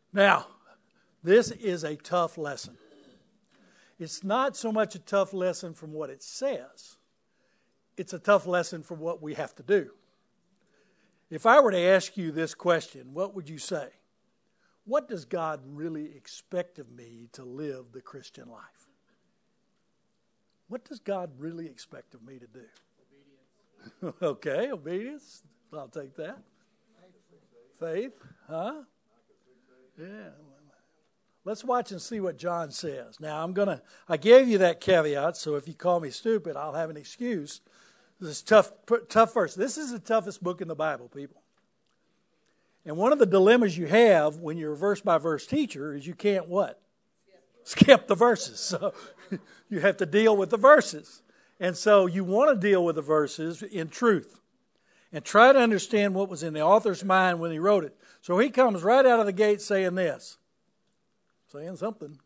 Now, this is a tough lesson. It's not so much a tough lesson from what it says. It's a tough lesson from what we have to do. If I were to ask you this question, what would you say? What does God really expect of me to live the Christian life? What does God really expect of me to do? Obedience. Okay, obedience. I'll take that. Faith. Huh? Yeah. Let's watch and see what John says. Now, I gave you that caveat, so if you call me stupid, I'll have an excuse. This is tough verse. This is the toughest book in the Bible, people. And one of the dilemmas you have when you're a verse-by-verse teacher is you can't what? Skip the verses. So you have to deal with the verses. And so you want to deal with the verses in truth and try to understand what was in the author's mind when he wrote it. So he comes right out of the gate saying this. Saying something.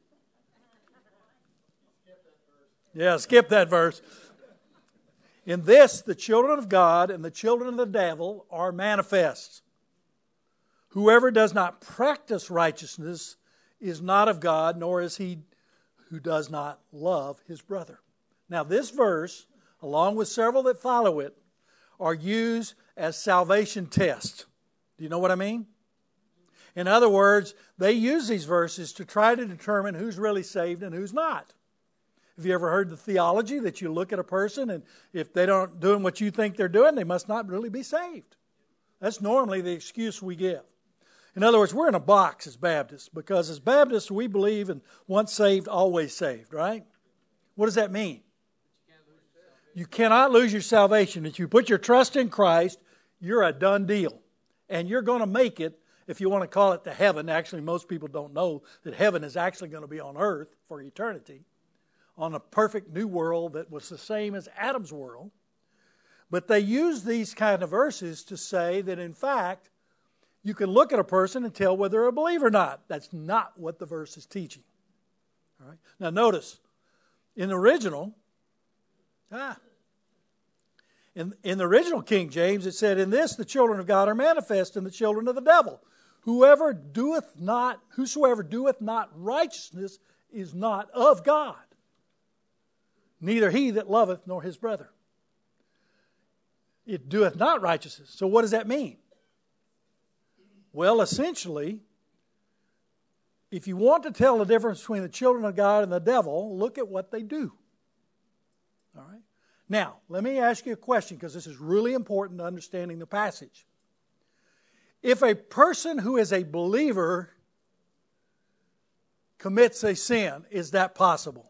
Yeah, skip that verse. In this, the children of God and the children of the devil are manifest. Whoever does not practice righteousness is not of God, nor is he who does not love his brother. Now, this verse, along with several that follow it, are used as salvation tests. Do you know what I mean? In other words, they use these verses to try to determine who's really saved and who's not. Have you ever heard the theology that you look at a person and if they don't doing what you think they're doing, they must not really be saved? That's normally the excuse we give. In other words, we're in a box as Baptists because as Baptists we believe in once saved, always saved, right? What does that mean? You cannot lose your salvation. If you put your trust in Christ, you're a done deal. And you're going to make it, if you want to call it to heaven. Actually, most people don't know that heaven is actually going to be on earth for eternity, on a perfect new world that was the same as Adam's world. But they use these kind of verses to say that, in fact, you can look at a person and tell whether they're a believer or not. That's not what the verse is teaching. All right? Now, notice, in the original, in the original King James, it said, in this the children of God are manifest and the children of the devil. Whosoever doeth not righteousness is not of God. Neither he that loveth nor his brother. It doeth not righteousness. So what does that mean? Well, essentially, if you want to tell the difference between the children of God and the devil, look at what they do. All right? Now, let me ask you a question because this is really important to understanding the passage. If a person who is a believer commits a sin, is that possible?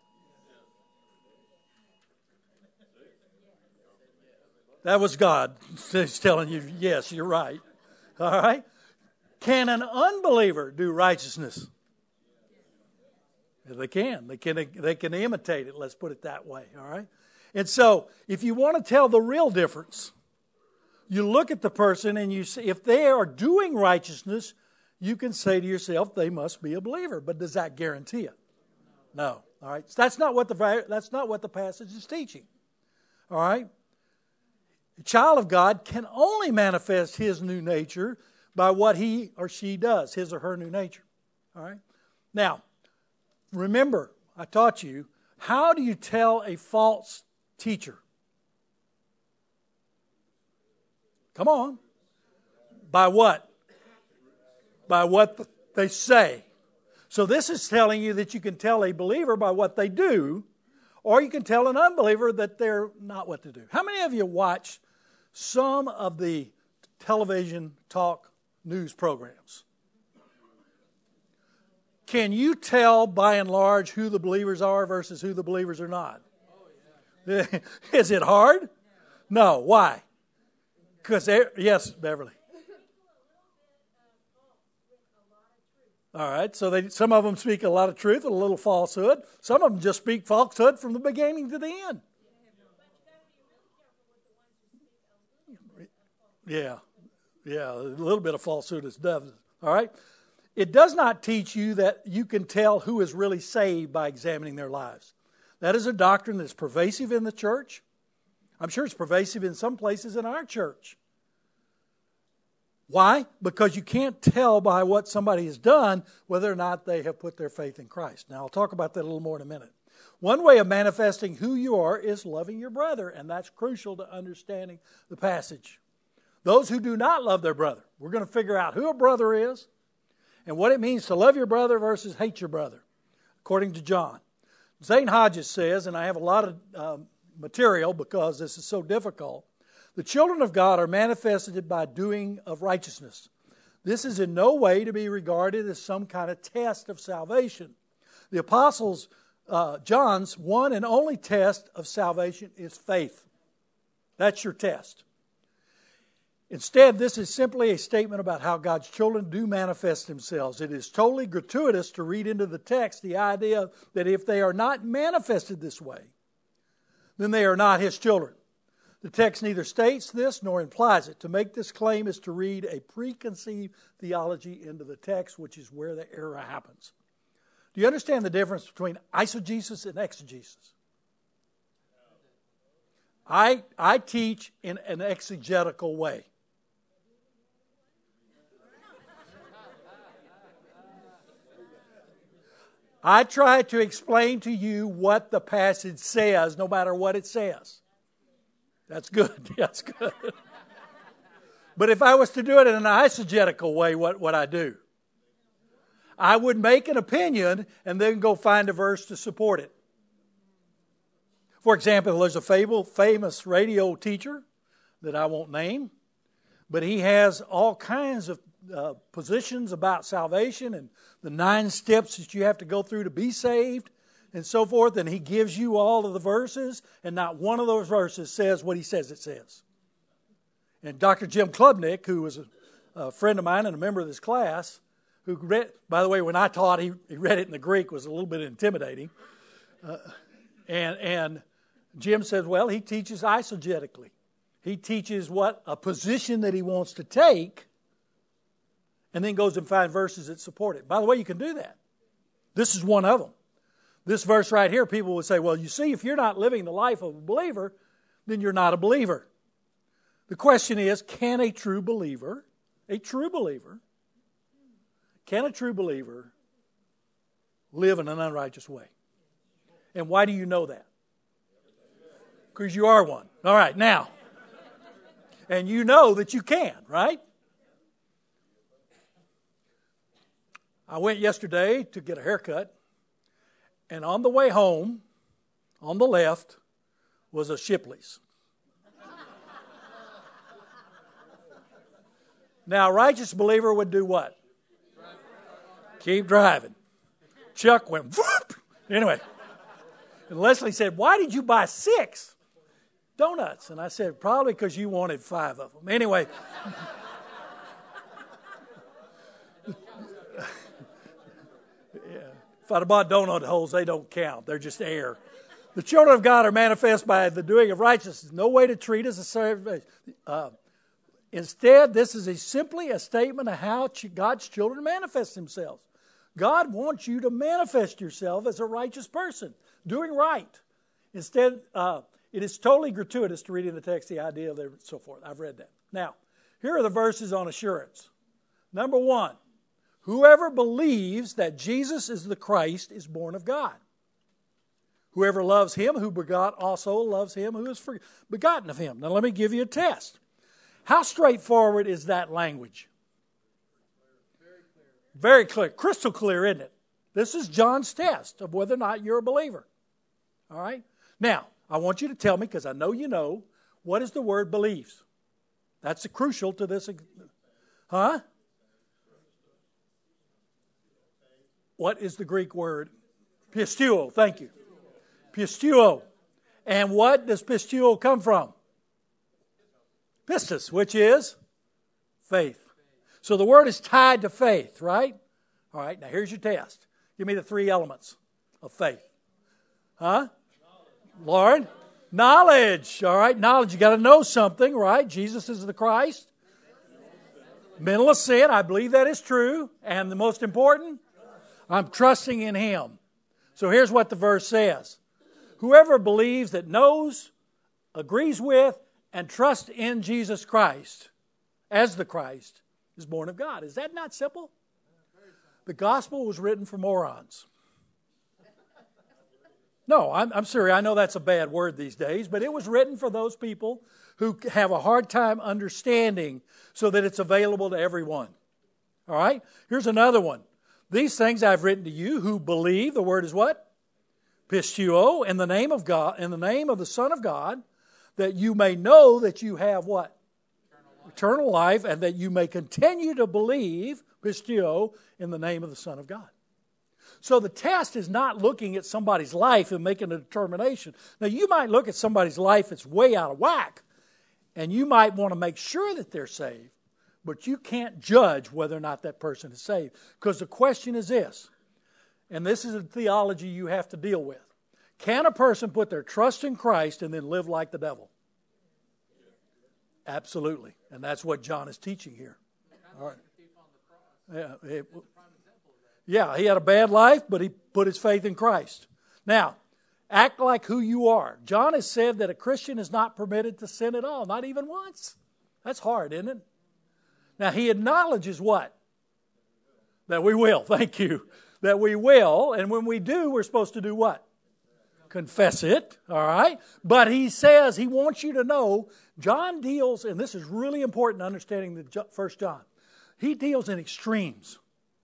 That was God telling you, yes, you're right. All right? Can an unbeliever do righteousness? They can. They can imitate it, let's put it that way. All right? And so, if you want to tell the real difference, you look at the person and you see if they are doing righteousness, you can say to yourself, they must be a believer. But does that guarantee it? No. All right? So that's not what the passage is teaching. All right? A child of God can only manifest his new nature by what he or she does, his or her new nature. All right? Now, remember, I taught you, how do you tell a false teacher? Come on. By what? By what they say. So this is telling you that you can tell a believer by what they do, or you can tell an unbeliever that they're not what to do. How many of you watch some of the television talk news programs? Can you tell by and large who the believers are versus who the believers are not? Is it hard? No. Why? Because, yes, Beverly. All right, so some of them speak a lot of truth and a little falsehood. Some of them just speak falsehood from the beginning to the end. Yeah, a little bit of falsehood is done. All right? It does not teach you that you can tell who is really saved by examining their lives. That is a doctrine that's pervasive in the church. I'm sure it's pervasive in some places in our church. Why? Because you can't tell by what somebody has done whether or not they have put their faith in Christ. Now, I'll talk about that a little more in a minute. One way of manifesting who you are is loving your brother, and that's crucial to understanding the passage. Those who do not love their brother, we're going to figure out who a brother is and what it means to love your brother versus hate your brother, according to John. Zane Hodges says, and I have a lot of material because this is so difficult, the children of God are manifested by doing of righteousness. This is in no way to be regarded as some kind of test of salvation. The apostles, John's one and only test of salvation is faith. That's your test. Instead, this is simply a statement about how God's children do manifest themselves. It is totally gratuitous to read into the text the idea that if they are not manifested this way, then they are not His children. The text neither states this nor implies it. To make this claim is to read a preconceived theology into the text, which is where the error happens. Do you understand the difference between eisegesis and exegesis? I teach in an exegetical way. I try to explain to you what the passage says, no matter what it says. That's good. That's good. But if I was to do it in an eisegetical way, what would I do? I would make an opinion and then go find a verse to support it. For example, there's a famous radio teacher that I won't name, but he has all kinds of positions about salvation and the 9 steps that you have to go through to be saved and so forth, and he gives you all of the verses, and not one of those verses says what he says it says. And Dr. Jim Klubnik, who was a friend of mine and a member of this class, who read, by the way, when I taught, he read it in the Greek, was a little bit intimidating. And Jim says, well, he teaches eisegetically. He teaches what a position that he wants to take, and then goes and finds verses that support it. By the way, you can do that. This is one of them. This verse right here, people would say, well, you see, if you're not living the life of a believer, then you're not a believer. The question is, can a true believer live in an unrighteous way? And why do you know that? Because you are one. All right, now. And you know that you can, right? I went yesterday to get a haircut, and on the way home, on the left, was a Shipley's. Now, a righteous believer would do what? Keep driving. Chuck went, whoop! Anyway, and Leslie said, why did you buy 6 donuts? And I said, probably because you wanted 5 of them. Anyway. If I'd have bought donut holes, they don't count. They're just air. The children of God are manifest by the doing of righteousness. No way to treat as a service. Instead, this is simply a statement of how God's children manifest themselves. God wants you to manifest yourself as a righteous person, doing right. Instead, it is totally gratuitous to read in the text the idea of and so forth. I've read that. Now, here are the verses on assurance. Number 1. Whoever believes that Jesus is the Christ is born of God. Whoever loves Him who begot also loves Him who is begotten of Him. Now let me give you a test. How straightforward is that language? Very clear. Crystal clear, isn't it? This is John's test of whether or not you're a believer. All right? Now, I want you to tell me, because I know you know, what is the word believes? That's crucial to this. Huh? What is the Greek word? Pisteuo, thank you. Pisteuo. And what does pisteuo come from? Pistis, which is faith. So the word is tied to faith, right? All right, now here's your test. Give me the 3 elements of faith. Huh? Lord? Knowledge. All right, knowledge. You got to know something, right? Jesus is the Christ. Mental assent. I believe that is true. And the most important? I'm trusting in Him. So here's what the verse says. Whoever believes that knows, agrees with, and trusts in Jesus Christ as the Christ is born of God. Is that not simple? The gospel was written for morons. No, I'm serious. I know that's a bad word these days, but it was written for those people who have a hard time understanding so that it's available to everyone. All right? Here's another one. These things I've written to you who believe, the word is what? Pisteuo, in the name of God, in the name of the Son of God, that you may know that you have what? Eternal life, and that you may continue to believe, pisteuo, in the name of the Son of God. So the test is not looking at somebody's life and making a determination. Now, you might look at somebody's life that's way out of whack, and you might want to make sure that they're saved, but you can't judge whether or not that person is saved. Because the question is this, and this is a theology you have to deal with. Can a person put their trust in Christ and then live like the devil? Absolutely. And that's what John is teaching here. All right. Yeah, he had a bad life, but he put his faith in Christ. Now, act like who you are. John has said that a Christian is not permitted to sin at all, not even once. That's hard, isn't it? Now, he acknowledges what? That we will. Thank you. That we will. And when we do, we're supposed to do what? Confess it. All right. But he says he wants you to know, John deals, and this is really important to understanding the 1 John. He deals in extremes.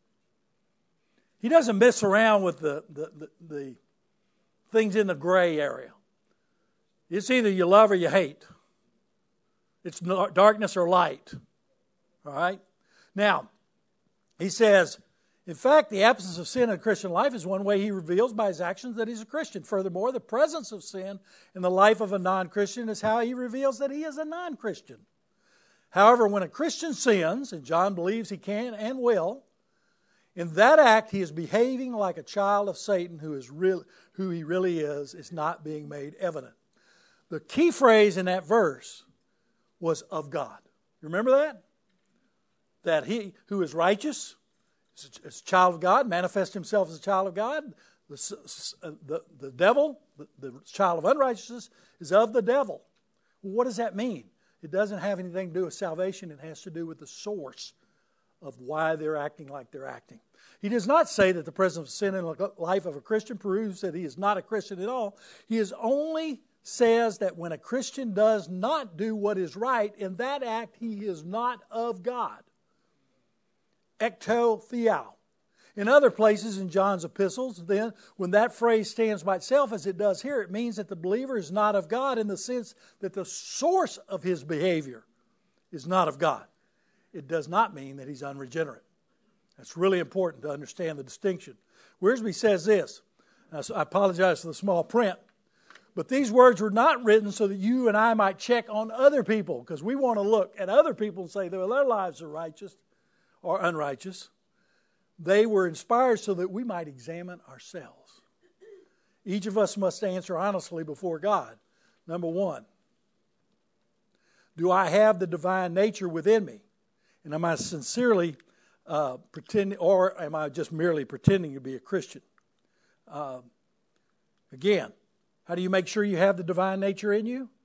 He doesn't mess around with the things in the gray area. It's either you love or you hate. It's darkness or light. All right? Now, he says, in fact, the absence of sin in a Christian life is one way he reveals by his actions that he's a Christian. Furthermore, the presence of sin in the life of a non-Christian is how he reveals that he is a non-Christian. However, when a Christian sins, and John believes he can and will, in that act, he is behaving like a child of Satan who he really is not being made evident. The key phrase in that verse was of God. You remember that? That he who is righteous is a child of God, manifests himself as a child of God. The devil, the child of unrighteousness, is of the devil. Well, what does that mean? It doesn't have anything to do with salvation. It has to do with the source of why they're acting like they're acting. He does not say that the presence of sin in the life of a Christian proves that he is not a Christian at all. He only says that when a Christian does not do what is right, in that act he is not of God. Ecto theou. In other places in John's epistles, then, when that phrase stands by itself as it does here, it means that the believer is not of God in the sense that the source of his behavior is not of God. It does not mean that he's unregenerate. That's really important to understand the distinction. Wiersbe says this. I apologize for the small print. But these words were not written so that you and I might check on other people, because we want to look at other people and say their lives are righteous or unrighteous. They were inspired so that we might examine ourselves. Each of us must answer honestly before God. Number one, do I have the divine nature within me? And am I sincerely pretending, or am I just merely pretending to be a Christian? Again, how do you make sure you have the divine nature in you?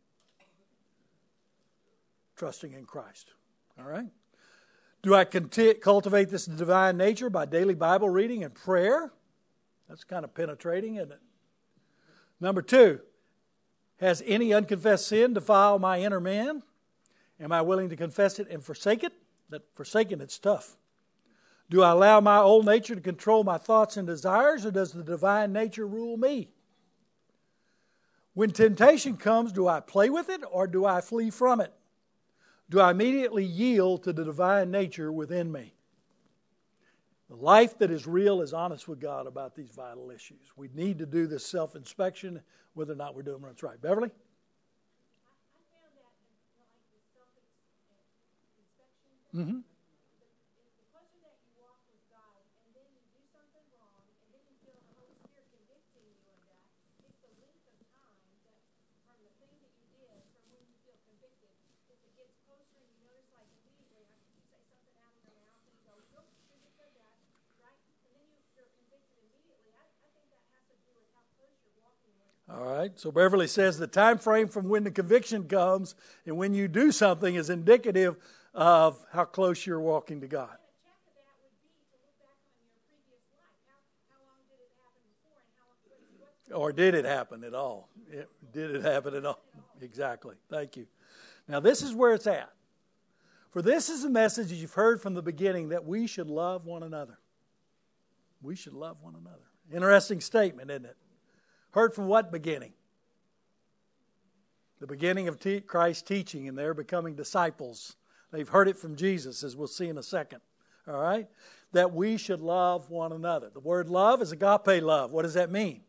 Trusting in Christ. All right? Do I cultivate this divine nature by daily Bible reading and prayer? That's kind of penetrating, isn't it? Number two, has any unconfessed sin defiled my inner man? Am I willing to confess it and forsake it? That forsaking it's tough. Do I allow my old nature to control my thoughts and desires, or does the divine nature rule me? When temptation comes, do I play with it or do I flee from it? Do I immediately yield to the divine nature within me? The life that is real is honest with God about these vital issues. We need to do this self-inspection, whether or not we're doing what's right. Beverly? Mm-hmm. All right, so Beverly says the time frame from when the conviction comes and when you do something is indicative of how close you're walking to God. Or did it happen at all? Did it happen at all? Exactly. Thank you. Now this is where it's at. For this is the message that you've heard from the beginning, that we should love one another. We should love one another. Interesting statement, isn't it? Heard from what beginning? The beginning of Christ's teaching, and they're becoming disciples. They've heard it from Jesus, as we'll see in a second. All right? That we should love one another. The word love is agape love. What does that mean?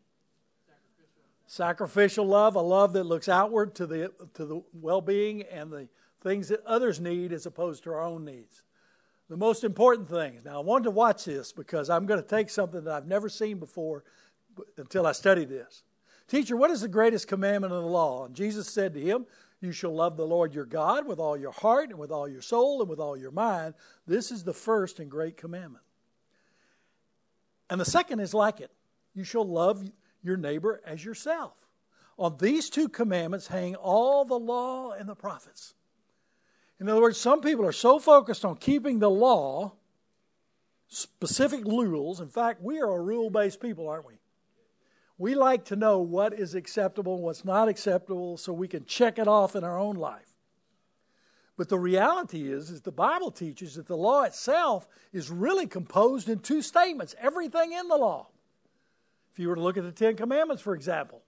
Sacrificial love, a love that looks outward to the well-being and the things that others need as opposed to our own needs. The most important thing. Now, I wanted to watch this because I'm going to take something that I've never seen before until I study this. Teacher, what is the greatest commandment of the law? And Jesus said to him, you shall love the Lord your God with all your heart and with all your soul and with all your mind. This is the first and great commandment. And the second is like it. You shall love your neighbor as yourself. On these two commandments hang all the law and the prophets. In other words, some people are so focused on keeping the law, specific rules. In fact, we are a rule-based people, aren't we? We like to know what is acceptable and what's not acceptable so we can check it off in our own life. But the reality is the Bible teaches that the law itself is really composed in two statements, everything in the law. If you were to look at the Ten Commandments, for example,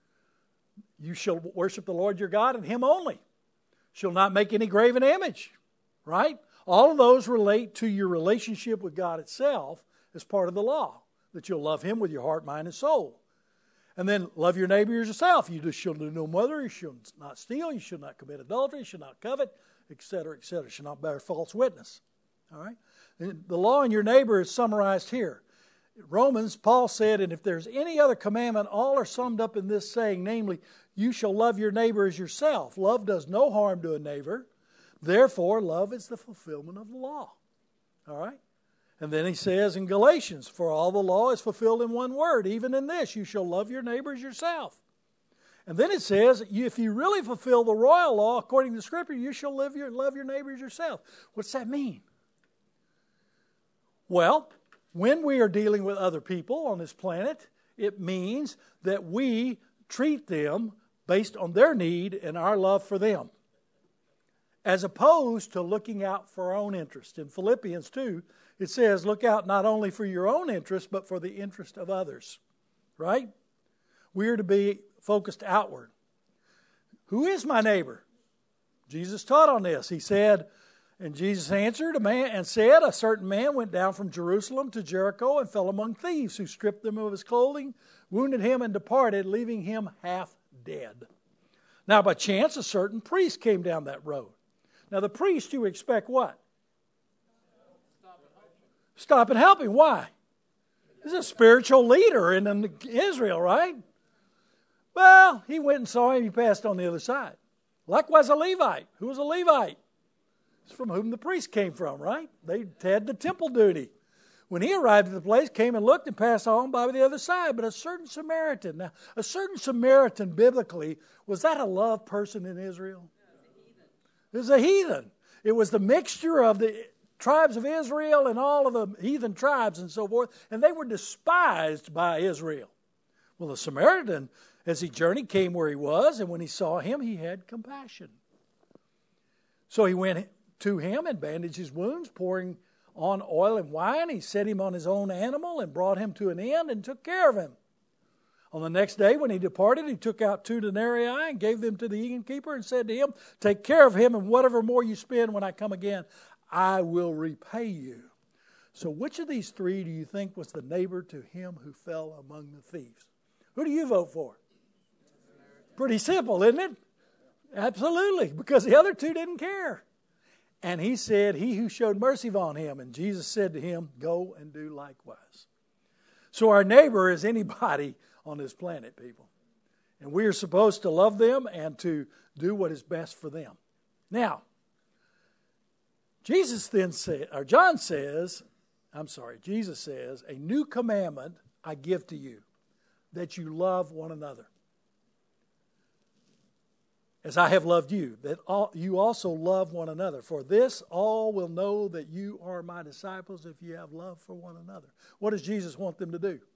you shall worship the Lord your God and Him only. Shall not make any graven image, right? All of those relate to your relationship with God itself as part of the law, that you'll love Him with your heart, mind, and soul. And then love your neighbor as yourself. You shall do no murder, you shall not steal, you shall not commit adultery, you shall not covet, etc., etc. You shall not bear false witness. All right? And the law and your neighbor is summarized here. Romans, Paul said, and if there's any other commandment, all are summed up in this saying, namely, you shall love your neighbor as yourself. Love does no harm to a neighbor. Therefore, love is the fulfillment of the law. All right? And then he says in Galatians, for all the law is fulfilled in one word, even in this, you shall love your neighbor as yourself. And then it says, if you really fulfill the royal law, according to Scripture, you shall love your neighbor as yourself. What's that mean? Well, when we are dealing with other people on this planet, it means that we treat them based on their need and our love for them, as opposed to looking out for our own interest. In Philippians 2, it says, look out not only for your own interest, but for the interest of others, right? We are to be focused outward. Who is my neighbor? Jesus taught on this. He said, and Jesus answered and said, a certain man went down from Jerusalem to Jericho and fell among thieves, who stripped him of his clothing, wounded him, and departed, leaving him half dead. Now, by chance, a certain priest came down that road. Now, the priest, you expect what? Stop and help him. Why? He's a spiritual leader in Israel, right? Well, he went and saw him. He passed on the other side. Likewise, a Levite. Who was a Levite? It's from whom the priest came from, right? They had the temple duty. When he arrived at the place, came and looked and passed on by the other side. But a certain Samaritan. Now, a certain Samaritan, biblically, was that a loved person in Israel? It was a heathen. It was the mixture of the tribes of Israel and all of the heathen tribes and so forth. And they were despised by Israel. Well, the Samaritan, as he journeyed, came where he was. And when he saw him, he had compassion. So he went to him and bandaged his wounds, pouring on oil and wine. He set him on his own animal and brought him to an inn and took care of him. On the next day when he departed, he took out 2 denarii and gave them to the innkeeper and said to him, take care of him, and whatever more you spend when I come again, I will repay you. So which of these 3 do you think was the neighbor to him who fell among the thieves? Who do you vote for? Pretty simple, isn't it? Absolutely, because the other 2 didn't care. And he said, he who showed mercy on him. And Jesus said to him, go and do likewise. So our neighbor is anybody on this planet, people. And we are supposed to love them and to do what is best for them. Now, Jesus says, a new commandment I give to you, that you love one another. as I have loved you, that you also love one another. For this all will know that you are my disciples if you have love for one another. What does Jesus want them to do?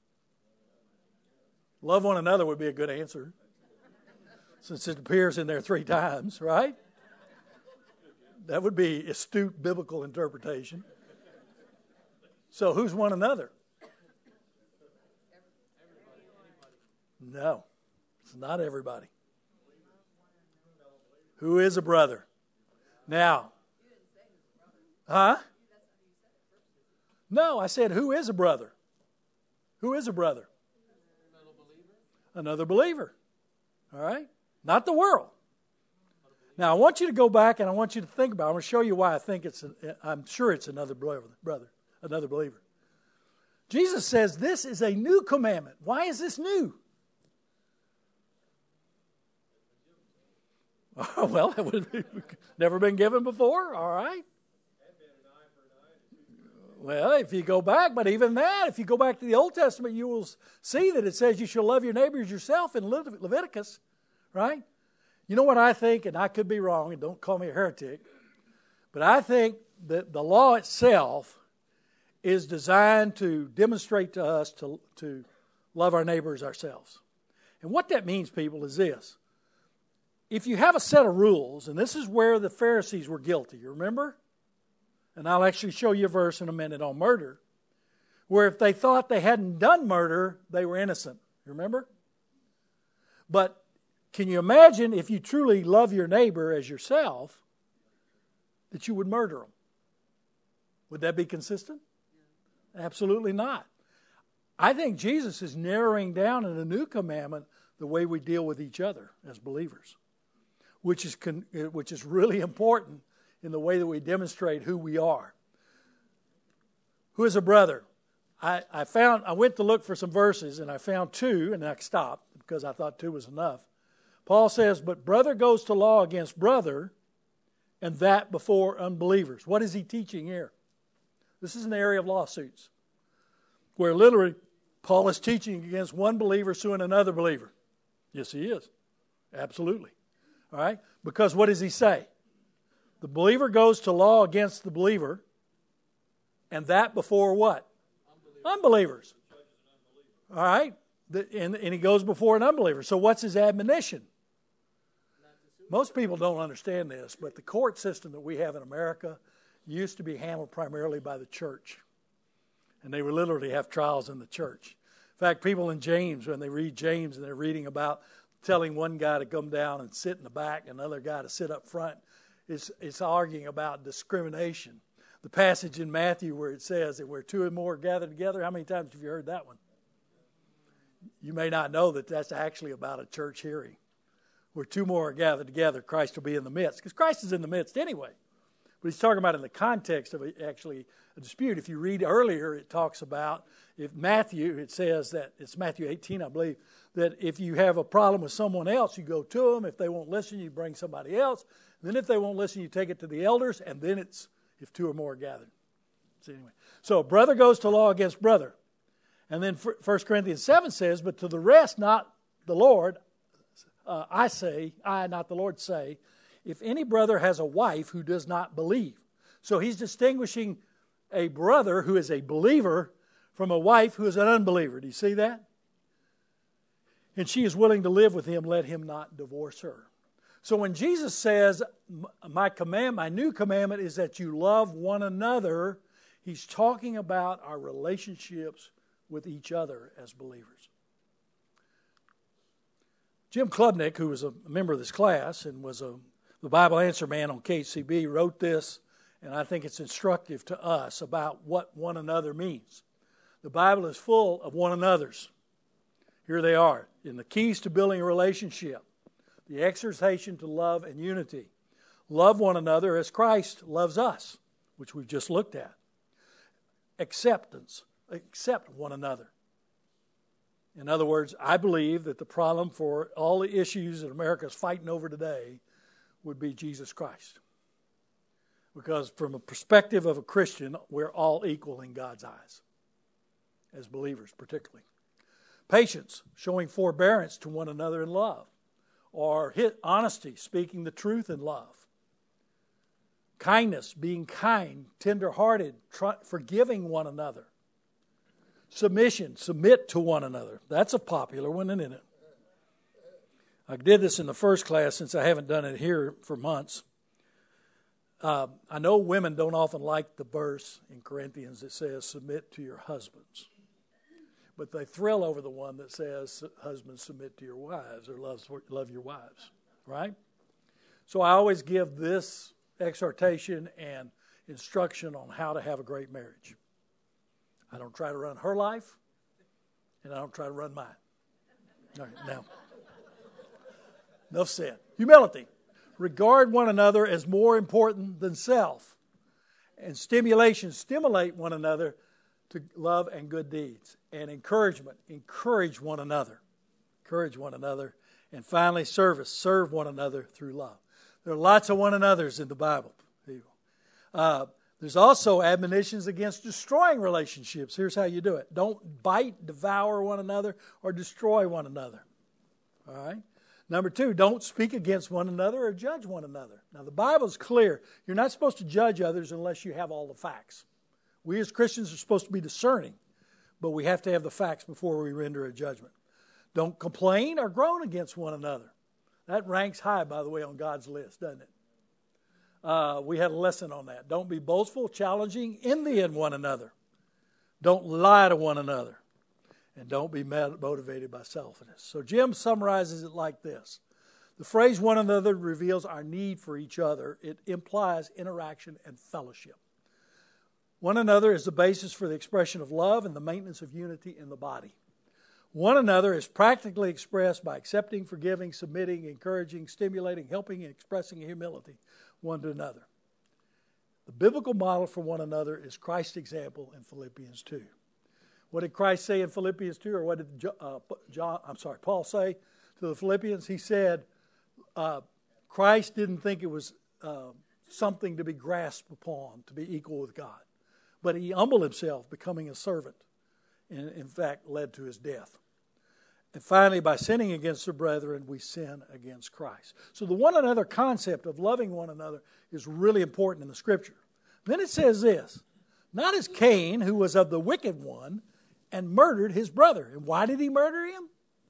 Love one another would be a good answer, since it appears in there 3 times, right? That would be astute biblical interpretation. So who's one another? No, it's not everybody. Who is a brother? Now, No, I said who is a brother? Who is a brother? Another believer. All right? Not the world. Now, I want you to go back and I want you to think about it. I'm going to show you why I'm sure it's another brother, another believer. Jesus says this is a new commandment. Why is this new? Well, it would never been given before. All right. Well, if you go back, but even that, if you go back to the Old Testament, you will see that it says you shall love your neighbors yourself in Leviticus, right? You know what I think, and I could be wrong, and don't call me a heretic, but I think that the law itself is designed to demonstrate to us to love our neighbors ourselves. And what that means, people, is this. If you have a set of rules, and this is where the Pharisees were guilty, you remember? And I'll actually show you a verse in a minute on murder, where if they thought they hadn't done murder, they were innocent. You remember? But can you imagine if you truly love your neighbor as yourself, that you would murder them? Would that be consistent? Absolutely not. I think Jesus is narrowing down in a new commandment the way we deal with each other as believers, which is really important in the way that we demonstrate who we are. Who is a brother? I went to look for some verses, and I found 2, and I stopped because I thought 2 was enough. Paul says, but brother goes to law against brother, and that before unbelievers. What is he teaching here? This is an area of lawsuits, where literally Paul is teaching against one believer suing another believer. Yes, he is. Absolutely. All right? Because what does he say? The believer goes to law against the believer, and that before what? Unbelievers. All right? And he goes before an unbeliever. So what's his admonition? Most people don't understand this, but the court system that we have in America used to be handled primarily by the church. And they would literally have trials in the church. In fact, people in James, when they read James and they're reading about telling one guy to come down and sit in the back and another guy to sit up front, it's arguing about discrimination. The passage in Matthew where it says that where 2 or more gathered together, how many times have you heard that one? You may not know that that's actually about a church hearing. Where 2 more are gathered together, Christ will be in the midst. Because Christ is in the midst anyway. But he's talking about in the context of actually a dispute. If you read earlier, it talks about, it says that, it's Matthew 18, I believe, that if you have a problem with someone else, you go to them. If they won't listen, you bring somebody else. And then if they won't listen, you take it to the elders. And then it's if 2 or more are gathered. So brother goes to law against brother. And then 1 Corinthians 7 says, but to the rest, not the Lord, not the Lord, say, if any brother has a wife who does not believe. So he's distinguishing a brother who is a believer from a wife who is an unbeliever. Do you see that? And she is willing to live with him, let him not divorce her. So when Jesus says, my new commandment is that you love one another, he's talking about our relationships with each other as believers. Jim Klubnik, who was a member of this class and was the Bible Answer Man on KCB, wrote this, and I think it's instructive to us about what one another means. The Bible is full of one another's. Here they are, in the keys to building a relationship, the exhortation to love and unity. Love one another as Christ loves us, which we've just looked at. Acceptance, accept one another. In other words, I believe that the problem for all the issues that America is fighting over today would be Jesus Christ. Because from a perspective of a Christian, we're all equal in God's eyes, as believers particularly. Patience, showing forbearance to one another in love. or honesty, speaking the truth in love. Kindness, being kind, tender-hearted, forgiving one another. Submission, submit to one another. That's a popular one, isn't it? I did this in the first class since I haven't done it here for months. I know women don't often like the verse in Corinthians that says, submit to your husbands. But they thrill over the one that says, husbands, submit to your wives, or love your wives, right? So I always give this exhortation and instruction on how to have a great marriage. I don't try to run her life, and I don't try to run mine. All right, now, enough said. Humility. Regard one another as more important than self. And stimulation. Stimulate one another to love and good deeds. And encouragement. Encourage one another. Encourage one another. And finally, service. Serve one another through love. There are lots of one another's in the Bible. There's also admonitions against destroying relationships. Here's how you do it. Don't bite, devour one another, or destroy one another. All right? Number 2, don't speak against one another or judge one another. Now, the Bible's clear. You're not supposed to judge others unless you have all the facts. We as Christians are supposed to be discerning, but we have to have the facts before we render a judgment. Don't complain or groan against one another. That ranks high, by the way, on God's list, doesn't it? We had a lesson on that. Don't be boastful, challenging, envying one another. Don't lie to one another. And don't be motivated by selfishness. So Jim summarizes it like this. The phrase one another reveals our need for each other. It implies interaction and fellowship. One another is the basis for the expression of love and the maintenance of unity in the body. One another is practically expressed by accepting, forgiving, submitting, encouraging, stimulating, helping, and expressing humility one to another. The biblical model for one another is Christ's example in Philippians 2. What did Christ say in Philippians 2, or what did Paul say to the Philippians? He said, Christ didn't think it was something to be grasped upon, to be equal with God. But he humbled himself, becoming a servant, and in fact led to his death. And finally, by sinning against the brethren, we sin against Christ. So the one another concept of loving one another is really important in the Scripture. Then it says this, not as Cain, who was of the wicked one, and murdered his brother. And why did he murder him?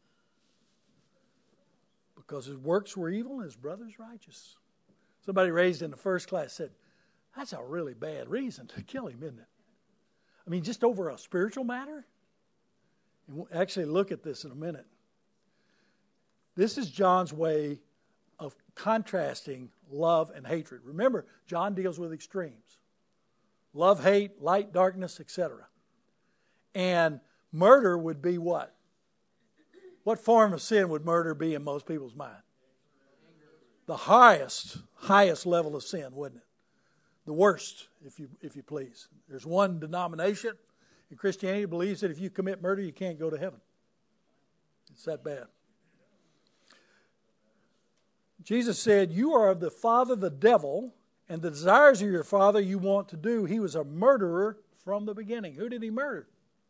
Because his works were evil and his brother's righteous. Somebody raised in the first class said, that's a really bad reason to kill him, isn't it? I mean, just over a spiritual matter? And we'll actually look at this in a minute. This is John's way of contrasting love and hatred. Remember, John deals with extremes. Love, hate, light, darkness, etc. And murder would be what? What form of sin would murder be in most people's mind? The highest level of sin, wouldn't it? The worst, if you please. There's one denomination in Christianity that believes that if you commit murder, you can't go to heaven. It's that bad. Jesus said, you are of the father, the devil, and the desires of your father you want to do. He was a murderer from the beginning. Who did he murder?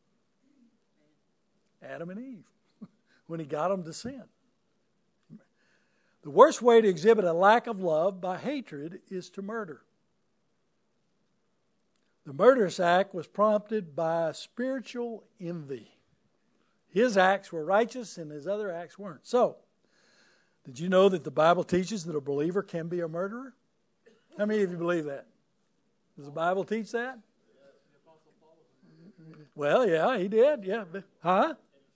Adam and Eve, when he got them to sin. The worst way to exhibit a lack of love by hatred is to murder. The murderous act was prompted by spiritual envy. His acts were righteous and his other acts weren't. So, did you know that the Bible teaches that a believer can be a murderer? How many of you believe that? Does the Bible teach that? Well, yeah, he did. Yeah. Huh?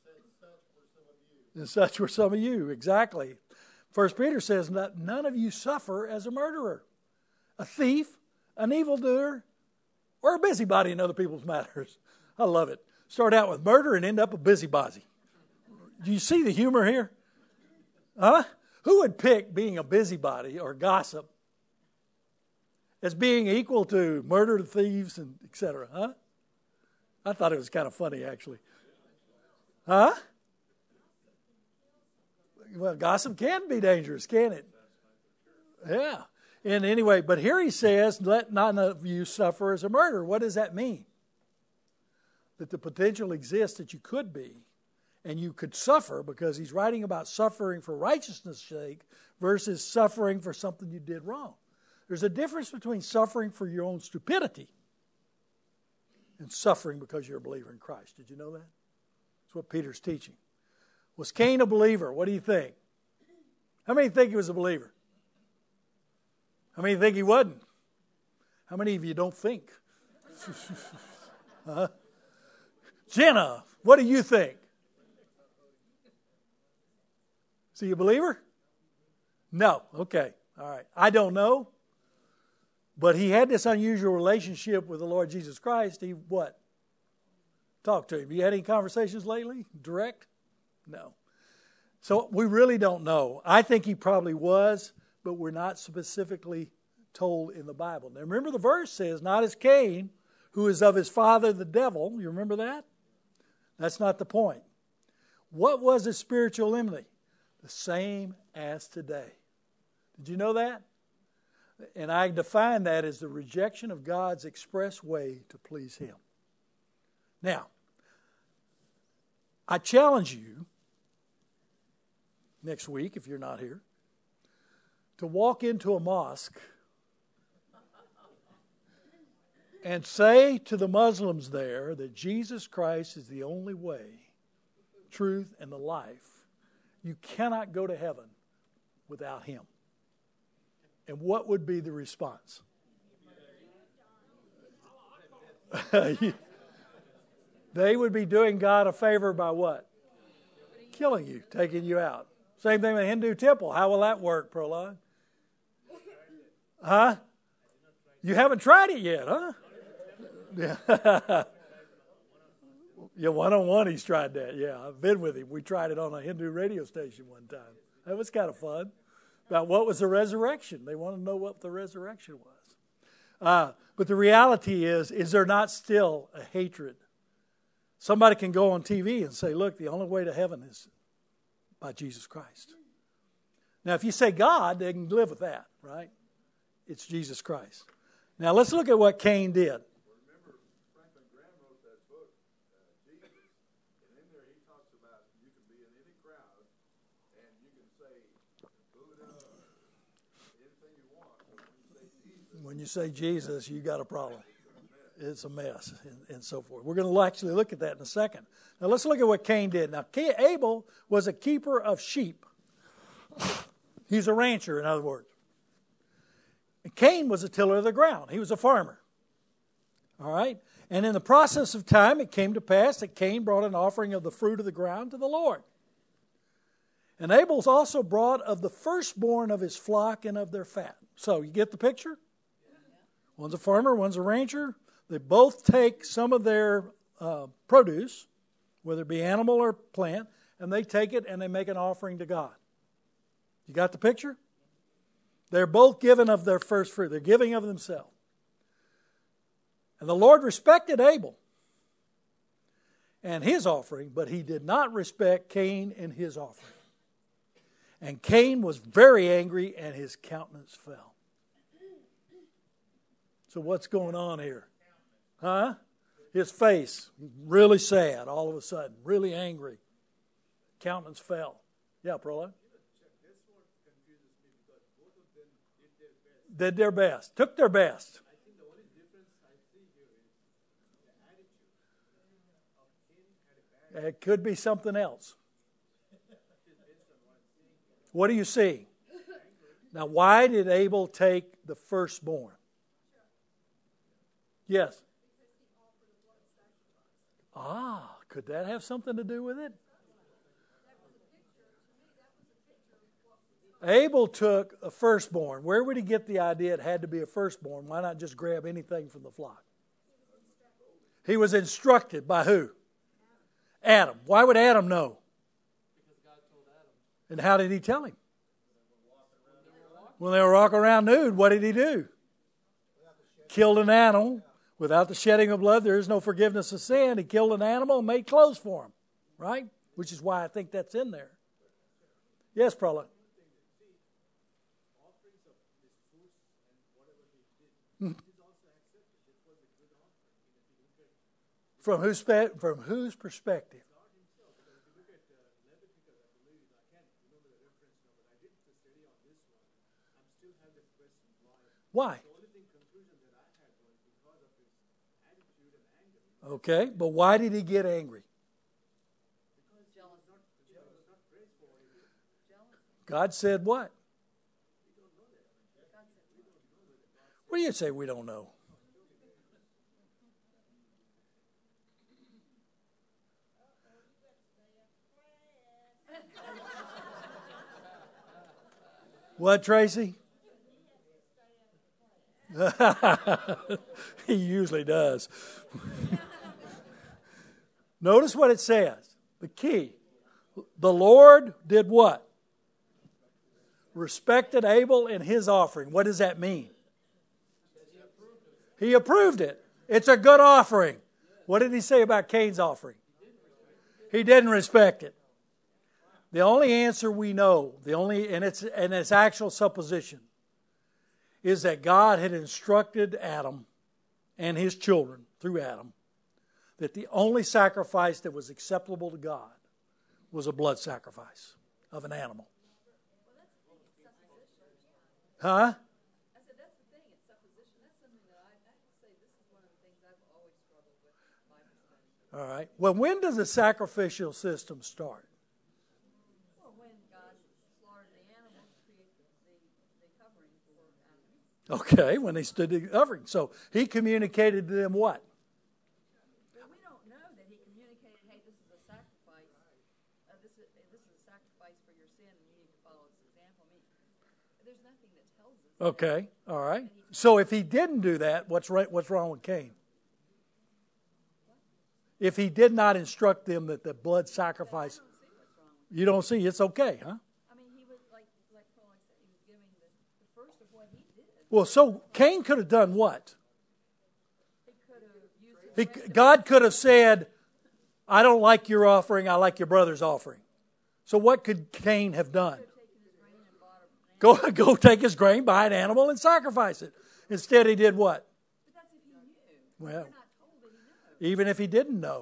And such were some of you. Exactly. 1 Peter says, none of you suffer as a murderer, a thief, an evildoer, or a busybody in other people's matters. I love it. Start out with murder and end up a busybody. Do you see the humor here? Huh? Who would pick being a busybody or gossip as being equal to murder, thieves, and etc.? Huh? I thought it was kind of funny, actually. Huh? Well, gossip can be dangerous, can it? Yeah. And anyway, but here he says, let none of you suffer as a murderer. What does that mean? That the potential exists that you could be. And you could suffer because he's writing about suffering for righteousness' sake versus suffering for something you did wrong. There's a difference between suffering for your own stupidity and suffering because you're a believer in Christ. Did you know that? That's what Peter's teaching. Was Cain a believer? What do you think? How many think he was a believer? How many think he wasn't? How many of you don't think? Jenna, what do you think? Is he a believer? No. Okay. All right. I don't know. But he had this unusual relationship with the Lord Jesus Christ. He what? Talk to him. You had any conversations lately? Direct? No. So we really don't know. I think he probably was, but we're not specifically told in the Bible. Now remember the verse says, not as Cain, who is of his father the devil. You remember that? That's not the point. What was his spiritual enmity? The same as today. Did you know that? And I define that as the rejection of God's express way to please Him. Now, I challenge you next week, if you're not here, to walk into a mosque and say to the Muslims there that Jesus Christ is the only way, truth, and the life. You cannot go to heaven without Him. And what would be the response? They would be doing God a favor by what? Killing you, taking you out. Same thing with the Hindu temple. How will that work, Prolog? Huh? You haven't tried it yet, huh? Yeah. Yeah, one-on-one he's tried that. Yeah, I've been with him. We tried it on a Hindu radio station one time. That was kind of fun. About what was the resurrection. They want to know what the resurrection was. But the reality is there not still a hatred? Somebody can go on TV and say, look, the only way to heaven is by Jesus Christ. Now, if you say God, they can live with that, right? It's Jesus Christ. Now, let's look at what Cain did. Remember, Franklin Graham wrote that book, Jesus, and in there he talks about you can be in any crowd and you can say Buddha, anything you want, but when you say Jesus, you got a problem. It's a mess and so forth. We're going to actually look at that in a second. Now let's look at what Cain did. Now Abel was a keeper of sheep. He's a rancher, in other words. And Cain was a tiller of the ground. He was a farmer. All right? And in the process of time, it came to pass that Cain brought an offering of the fruit of the ground to the Lord. And Abel's also brought of the firstborn of his flock and of their fat. So you get the picture? One's a farmer, one's a rancher. They both take some of their produce, whether it be animal or plant, and they take it and they make an offering to God. You got the picture? They're both given of their first fruit. They're giving of themselves. And the Lord respected Abel and his offering, but He did not respect Cain and his offering. And Cain was very angry and his countenance fell. So what's going on here? Huh? His face, really sad all of a sudden, really angry. Countenance fell. Yeah, Prolo? Did their best. Took their best. I think the only difference I see here is the attitude of Cain had a bad It could be something else. What do you see? Now, why did Abel take the firstborn? Yes. Could that have something to do with it? Abel took a firstborn. Where would he get the idea it had to be a firstborn? Why not just grab anything from the flock? He was instructed by who? Adam. Why would Adam know? Because God told Adam. And how did He tell him? When they were walking around nude, what did He do? Killed an animal. Without the shedding of blood, there is no forgiveness of sin. He killed an animal and made clothes for him. Right? Which is why I think that's in there. Yes, Prala. From whose perspective? Why? Okay, but why did he get angry? God said what? What do you say we don't know? What, Tracy? He usually does. Notice what it says. The key. The Lord did what? Respected Abel and his offering. What does that mean? He approved it. It's a good offering. What did he say about Cain's offering? He didn't respect it. The only answer we know, and it's actual supposition, is that God had instructed Adam and his children through Adam that the only sacrifice that was acceptable to God was a blood sacrifice of an animal. Huh? I said, that's the thing, it's supposition. That's something that I have to say, this is one of the things I've always struggled with in Bible study. All right. Well, when does the sacrificial system start? Well, when God slaughtered the animal to create the covering for Adam. Okay, when they stood the covering. So he communicated to them what? But we don't know that he communicated, hey, this is a sacrifice. This is a sacrifice for your sin, and you need to follow its example. I mean, there's nothing that tells us. Okay, all right. So if he didn't do that, what's wrong with Cain? If he did not instruct them that the blood sacrifice, you don't see, it's okay, huh? I mean, he was, like Paul said, he was giving the first of what he did. Well, so Cain could have done what? He could have used God could have said, I don't like your offering, I like your brother's offering. So what could Cain have done? Go take his grain, buy an animal, and sacrifice it. Instead, he did what? But that's if he knew. Well, We're not told that he knew. even if he didn't know.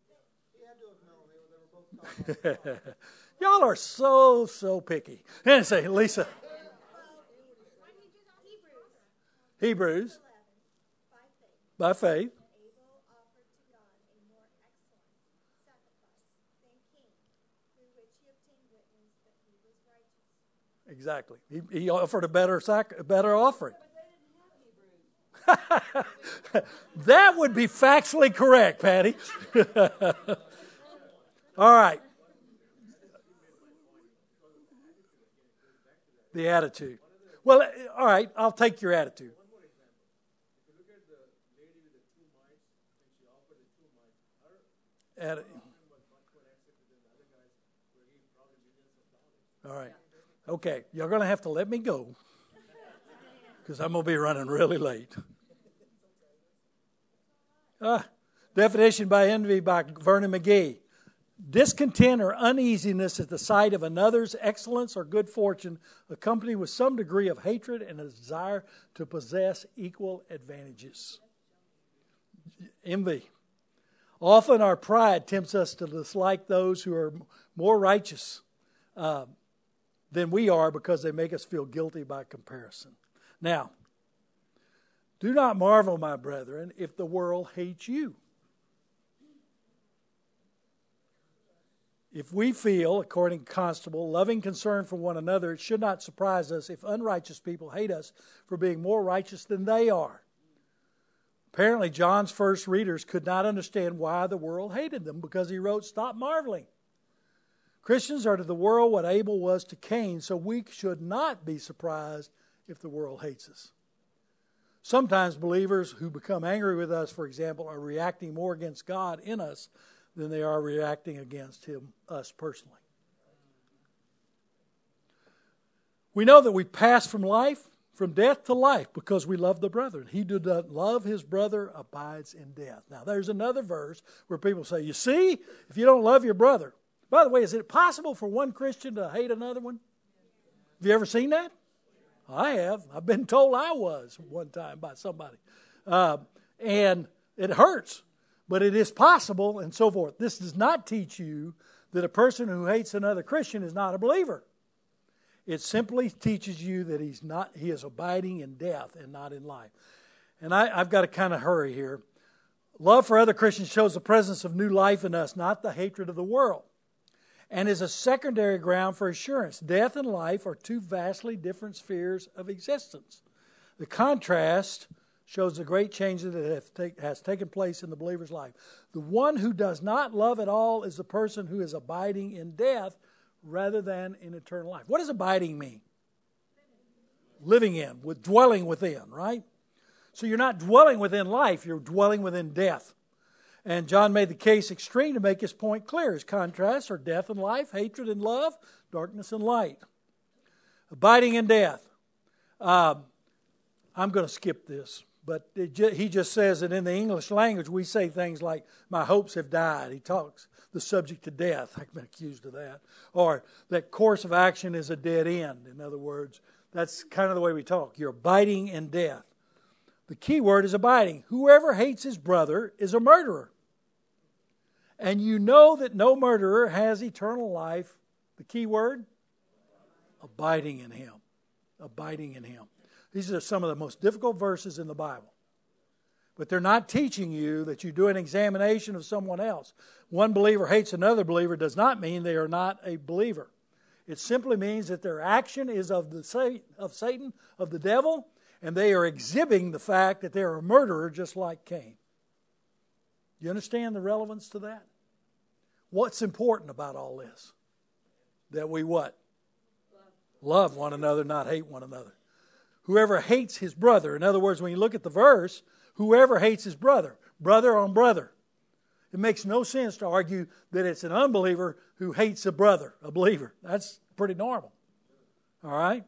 Y'all are so picky. And say, Lisa. Hebrews. By faith. Exactly. He offered a better offering. That would be factually correct, Patty. All right. The attitude. Well, all right, I'll take your attitude. All right. Okay, you're going to have to let me go because I'm going to be running really late. Definition by envy by Vernon McGee. Discontent or uneasiness at the sight of another's excellence or good fortune, accompanied with some degree of hatred and a desire to possess equal advantages. Envy. Often our pride tempts us to dislike those who are more righteous than we are because they make us feel guilty by comparison. Now, do not marvel, my brethren, if the world hates you. If we feel, according to Constable, loving concern for one another, it should not surprise us if unrighteous people hate us for being more righteous than they are. Apparently, John's first readers could not understand why the world hated them because he wrote, "Stop marveling." Christians are to the world what Abel was to Cain, so we should not be surprised if the world hates us. Sometimes believers who become angry with us, for example, are reacting more against God in us than they are reacting against us personally. We know that we pass from death to life because we love the brethren. He who does not love his brother abides in death. Now, there's another verse where people say, you see, if you don't love your brother. By the way, is it possible for one Christian to hate another one? Have you ever seen that? I have. I've been told I was one time by somebody. And it hurts, but it is possible and so forth. This does not teach you that a person who hates another Christian is not a believer. It simply teaches you that he is abiding in death and not in life. And I've got to kind of hurry here. Love for other Christians shows the presence of new life in us, not the hatred of the world, and is a secondary ground for assurance. Death and life are two vastly different spheres of existence. The contrast shows the great change that has taken place in the believer's life. The one who does not love at all is the person who is abiding in death rather than in eternal life. What does abiding mean? Living in, with dwelling within, right? So you're not dwelling within life, you're dwelling within death. And John made the case extreme to make his point clear. His contrasts are death and life, hatred and love, darkness and light. Abiding in death. I'm going to skip this. But he just says that in the English language we say things like, my hopes have died. He talks the subject to death. I've been accused of that. Or that course of action is a dead end. In other words, that's kind of the way we talk. You're abiding in death. The key word is abiding. Whoever hates his brother is a murderer. And you know that no murderer has eternal life. The key word? Abiding in him. Abiding in him. These are some of the most difficult verses in the Bible. But they're not teaching you that you do an examination of someone else. One believer hates another believer does not mean they are not a believer. It simply means that their action is of Satan, of the devil, and they are exhibiting the fact that they're a murderer just like Cain. You understand the relevance to that? What's important about all this? That we what? Love one another, not hate one another. Whoever hates his brother. In other words, when you look at the verse, whoever hates his brother, brother on brother. It makes no sense to argue that it's an unbeliever who hates a brother, a believer. That's pretty normal. All right?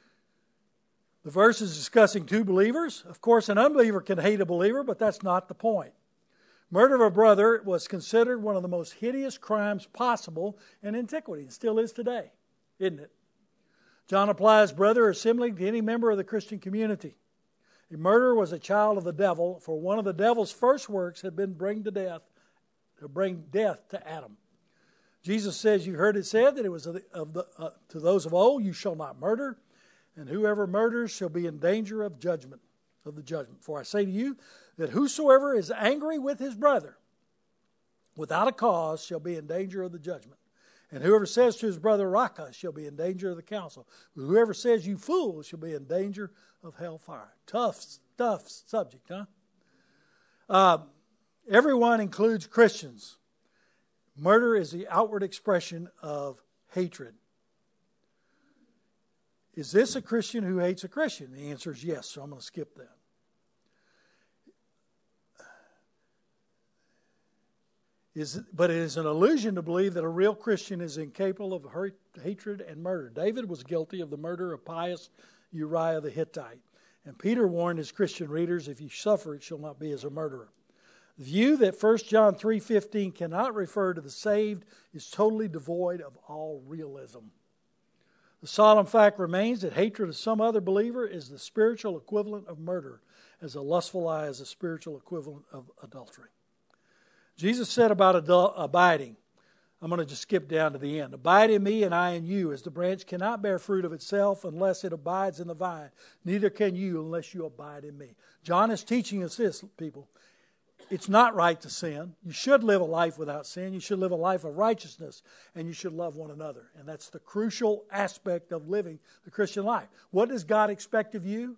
The verse is discussing two believers. Of course, an unbeliever can hate a believer, but that's not the point. Murder of a brother was considered one of the most hideous crimes possible in antiquity. It still is today, isn't it? John applies brother or sibling to any member of the Christian community. A murderer was a child of the devil, for one of the devil's first works had been to bring death to Adam. Jesus says, you heard it said that it was to those of old, you shall not murder, and whoever murders shall be in danger of the judgment. For I say to you that whosoever is angry with his brother without a cause shall be in danger of the judgment. And whoever says to his brother, Raca, shall be in danger of the council. Whoever says, you fool, shall be in danger of hellfire. Tough subject, huh? Everyone includes Christians. Murder is the outward expression of hatred. Is this a Christian who hates a Christian? The answer is yes, so I'm going to skip that. But it is an illusion to believe that a real Christian is incapable of hatred and murder. David was guilty of the murder of pious Uriah the Hittite. And Peter warned his Christian readers, if you suffer, it shall not be as a murderer. The view that 1 John 3:15 cannot refer to the saved is totally devoid of all realism. The solemn fact remains that hatred of some other believer is the spiritual equivalent of murder, as a lustful eye is the spiritual equivalent of adultery. Jesus said about abiding, I'm going to just skip down to the end. Abide in me and I in you, as the branch cannot bear fruit of itself unless it abides in the vine. Neither can you unless you abide in me. John is teaching us this, people. It's not right to sin. You should live a life without sin. You should live a life of righteousness, and you should love one another. And that's the crucial aspect of living the Christian life. What does God expect of you?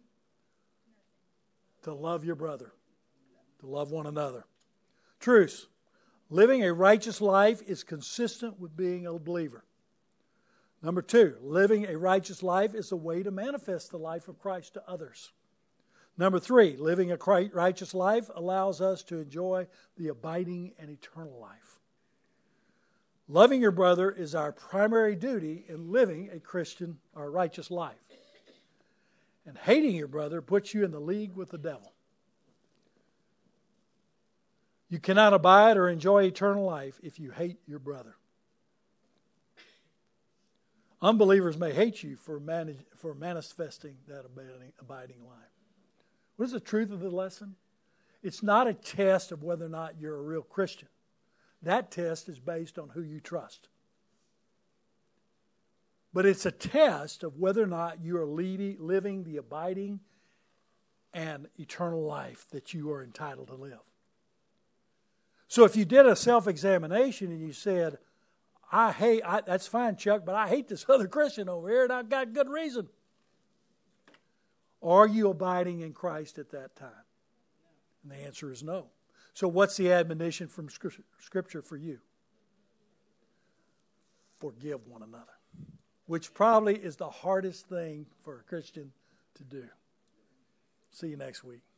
To love your brother, to love one another. Truce. Living a righteous life is consistent with being a believer. Number 2, living a righteous life is a way to manifest the life of Christ to others. Number 3, living a righteous life allows us to enjoy the abiding and eternal life. Loving your brother is our primary duty in living a Christian or righteous life. And hating your brother puts you in the league with the devil. You cannot abide or enjoy eternal life if you hate your brother. Unbelievers may hate you for manifesting that abiding life. What is the truth of the lesson? It's not a test of whether or not you're a real Christian. That test is based on who you trust. But it's a test of whether or not you are living the abiding and eternal life that you are entitled to live. So if you did a self-examination and you said, that's fine, Chuck, but I hate this other Christian over here and I've got good reason. Are you abiding in Christ at that time? And the answer is no. So what's the admonition from Scripture for you? Forgive one another. Which probably is the hardest thing for a Christian to do. See you next week.